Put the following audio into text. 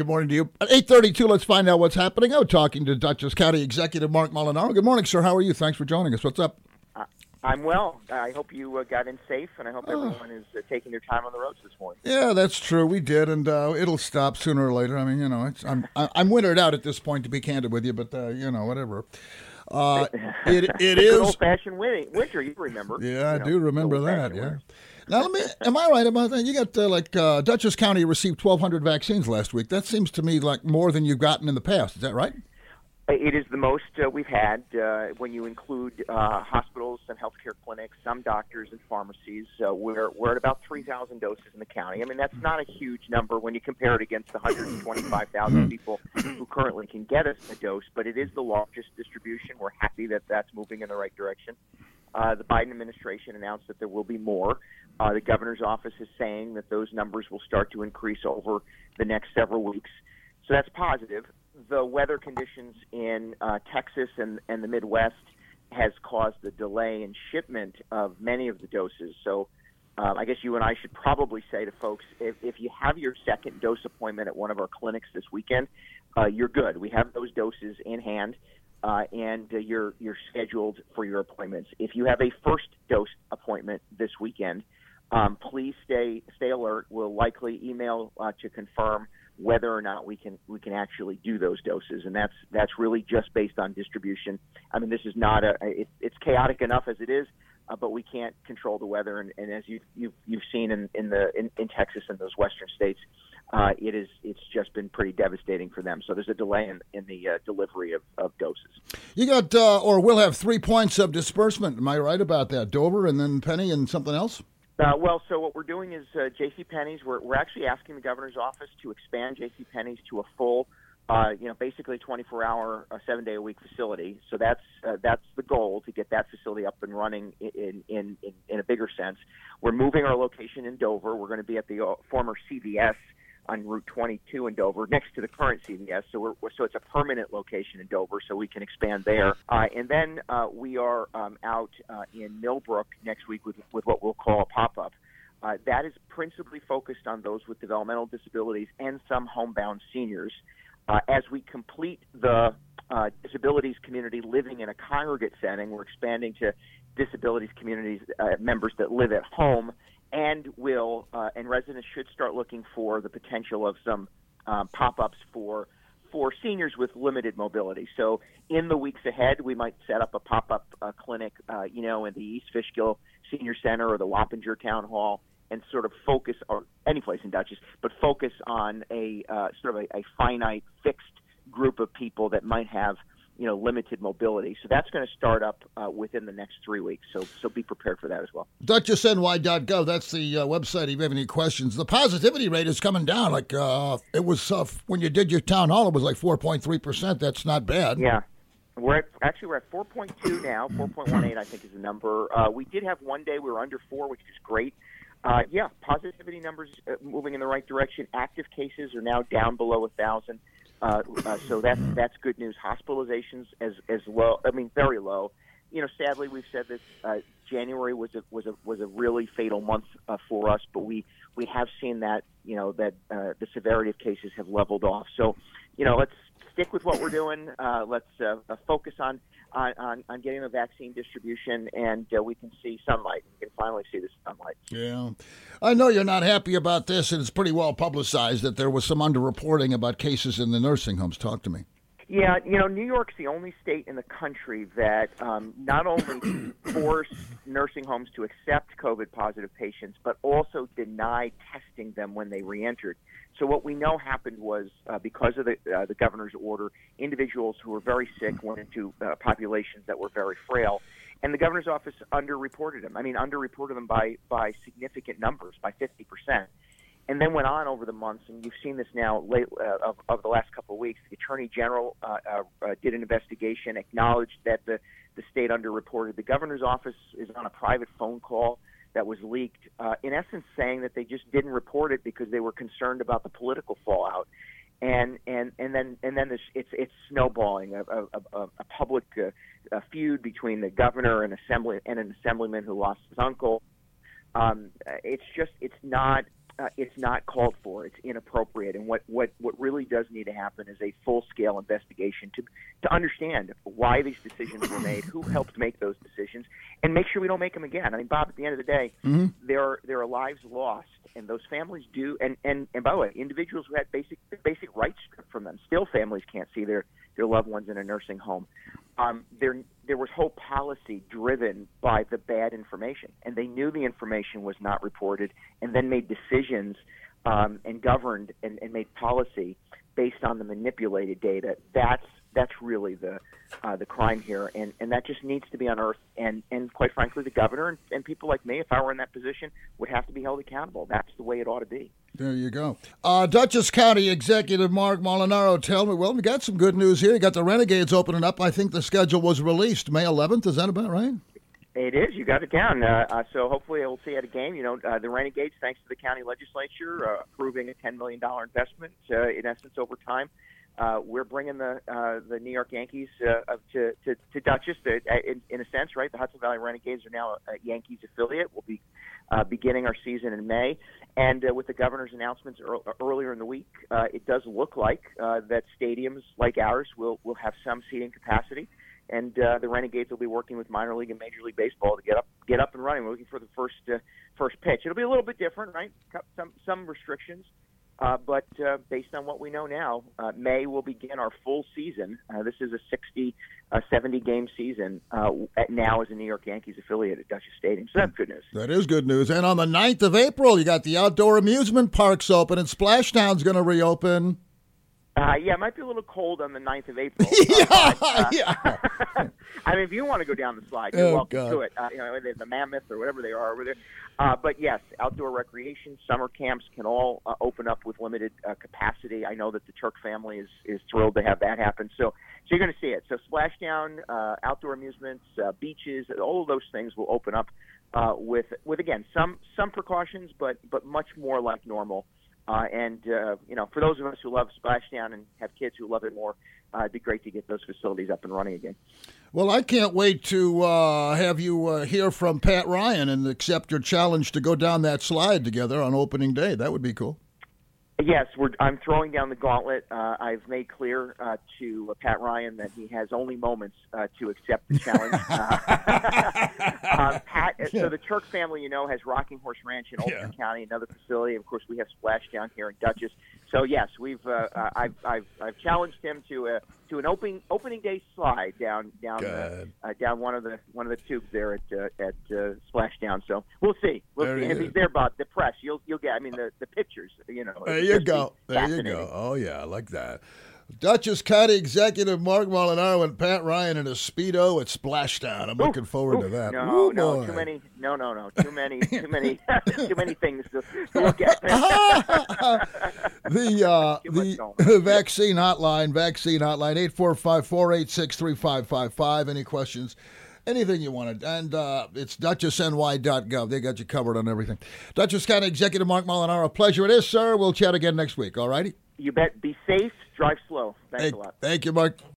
Good morning to you. At 8:32, let's find out what's happening. I'm talking to Dutchess County Executive Mark Molinaro. Good morning, sir. How are you? Thanks for joining us. What's up? I'm well. I hope you got in safe, and I hope everyone is taking their time on the roads this morning. Yeah, that's true. We did, and it'll stop sooner or later. I mean, I'm wintered out at this point, to be candid with you, but whatever. It is old-fashioned winter. You remember? Yeah, I do remember that. Yeah. Now, am I right about that? You got Dutchess County received 1,200 vaccines last week. That seems to me like more than you've gotten in the past. Is that right? It is the most we've had when you include hospitals and healthcare clinics, some doctors and pharmacies. We're at about 3,000 doses in the county. I mean, that's not a huge number when you compare it against the 125,000 people who currently can get us a dose, but it is the largest distribution. We're happy that that's moving in the right direction. The Biden administration announced that there will be more. The governor's office is saying that those numbers will start to increase over the next several weeks. So that's positive. The weather conditions in Texas and the Midwest has caused a delay in shipment of many of the doses. So I guess you and I should probably say to folks, if you have your second dose appointment at one of our clinics this weekend, you're good. We have those doses in hand, and you're scheduled for your appointments. If you have a first dose appointment this weekend, please stay alert. We'll likely email to confirm whether or not we can actually do those doses, and that's really just based on distribution. I mean, this is not it's chaotic enough as it is, but we can't control the weather, and as you've seen in Texas and those western states, it's just been pretty devastating for them. So there's a delay in the delivery of doses. You got or we'll have 3 points of disbursement. Am I right about that? Dover and then Penny and something else? So what we're doing is JCPenney's. We're actually asking the governor's office to expand JCPenney's to a full, basically 24-hour, 7-day-a-week facility. So that's the goal, to get that facility up and running in a bigger sense. We're moving our location in Dover. We're going to be at the former CVS on Route 22 in Dover, next to the current CVS. So it's a permanent location in Dover, so we can expand there. And then we are out in Millbrook next week with what we'll call a pop-up. That is principally focused on those with developmental disabilities and some homebound seniors. As we complete the disabilities community living in a congregate setting, we're expanding to disabilities communities members that live at home, and residents should start looking for the potential of some pop-ups for seniors with limited mobility. So in the weeks ahead, we might set up a pop-up clinic, in the East Fishkill Senior Center or the Wappinger Town Hall, and sort of focus, or any place in Dutchess, but focus on a finite, fixed group of people that might have limited mobility. So that's going to start up within the next 3 weeks. So be prepared for that as well. DutchessNY.gov, that's the website if you have any questions. The positivity rate is coming down. Like it was when you did your town hall, it was like 4.3%. That's not bad. Yeah. We're at 4.2 now. 4.18, I think, is the number. We did have one day we were under 4, which is great. Positivity numbers moving in the right direction. Active cases are now down below 1,000. So that's good news. Hospitalizations as low. I mean, very low. Sadly, we've said this. January was a really fatal month for us, but we have seen that the severity of cases have leveled off. So let's stick with what we're doing. Let's focus on getting the vaccine distribution, and we can see sunlight. We can finally see the sunlight. Yeah. I know you're not happy about this, and it's pretty well publicized that there was some underreporting about cases in the nursing homes. Talk to me. Yeah, New York's the only state in the country that not only forced nursing homes to accept COVID-positive patients, but also denied testing them when they re-entered. So what we know happened was because of the governor's order, individuals who were very sick went into populations that were very frail, and the governor's office underreported them. I mean, underreported them by significant numbers, by 50%. And then went on over the months, and you've seen this now of the last couple of weeks. The Attorney General did an investigation, acknowledged that the state underreported. The governor's office is on a private phone call that was leaked, in essence saying that they just didn't report it because they were concerned about the political fallout. And then it's snowballing, a public feud between the governor and an assemblyman who lost his uncle. It's not it's not called for. It's inappropriate. And what really does need to happen is a full-scale investigation to understand why these decisions were made, who helped make those decisions, and make sure we don't make them again. I mean, Bob, at the end of the day, there are lives lost, and those families do. And by the way, individuals who had basic rights stripped from them, still families can't see their loved ones in a nursing home. There was whole policy driven by the bad information, and they knew the information was not reported, and then made decisions and governed and made policy based on the manipulated data. That's really the crime here, and that just needs to be unearthed. And quite frankly, the governor and people like me, if I were in that position, would have to be held accountable. That's the way it ought to be. There you go. Dutchess County Executive Mark Molinaro, tell me, well, we got some good news here. You got the Renegades opening up. I think the schedule was released May 11th. Is that about right? It is. You got it down. So hopefully we'll see at a game. You know, the Renegades, thanks to the county legislature, approving a $10 million investment, in essence, over time. We're bringing the New York Yankees to Dutchess. In a sense, right? The Hudson Valley Renegades are now a Yankees affiliate. We'll be beginning our season in May. And with the governor's announcements earlier in the week, it does look like that stadiums like ours will have some seating capacity. And the Renegades will be working with minor league and Major League Baseball to get up and running. We're looking for the first pitch. It'll be a little bit different, right? Some restrictions. But based on what we know now, May will begin our full season. This is a 70-game season now as a New York Yankees affiliate at Dutchess Stadium. So that's good news. That is good news. And on the 9th of April, you got the outdoor amusement parks open, and Splashdown's going to reopen. Yeah, it might be a little cold on the 9th of April. Yeah. I mean, if you want to go down the slide, you're welcome to it. The Mammoth or whatever they are over there. But yes, outdoor recreation, summer camps can all open up with limited capacity. I know that the Turk family is thrilled to have that happen. So you're going to see it. So Splashdown, outdoor amusements, beaches, all of those things will open up with again some precautions, but much more like normal. For those of us who love Splashdown and have kids who love it more, it'd be great to get those facilities up and running again. Well, I can't wait to have you hear from Pat Ryan and accept your challenge to go down that slide together on opening day. That would be cool. Yes, I'm throwing down the gauntlet. I've made clear to Pat Ryan that he has only moments to accept the challenge. Pat, so the Turk family, has Rocking Horse Ranch in Ulster County, another facility. Of course, we have Splashdown here in Dutchess. So yes, I've challenged him to an opening day slide down one of the tubes there at Splashdown. So we'll see. If he's there, Bob, the press you'll get. I mean the pictures. There you go. Oh yeah, I like that. Dutchess County Executive Mark Molinaro and Pat Ryan in a Speedo at Splashdown. I'm looking forward to that. Too many. Too many things to look at. The vaccine hotline, 845-486-3555. Any questions? Anything you wanted. And it's DutchessNY.gov. They got you covered on everything. Dutchess County Executive Mark Molinaro, a pleasure it is, sir. We'll chat again next week, all righty? You bet. Be safe. Drive slow. Thanks a lot. Thank you, Mark.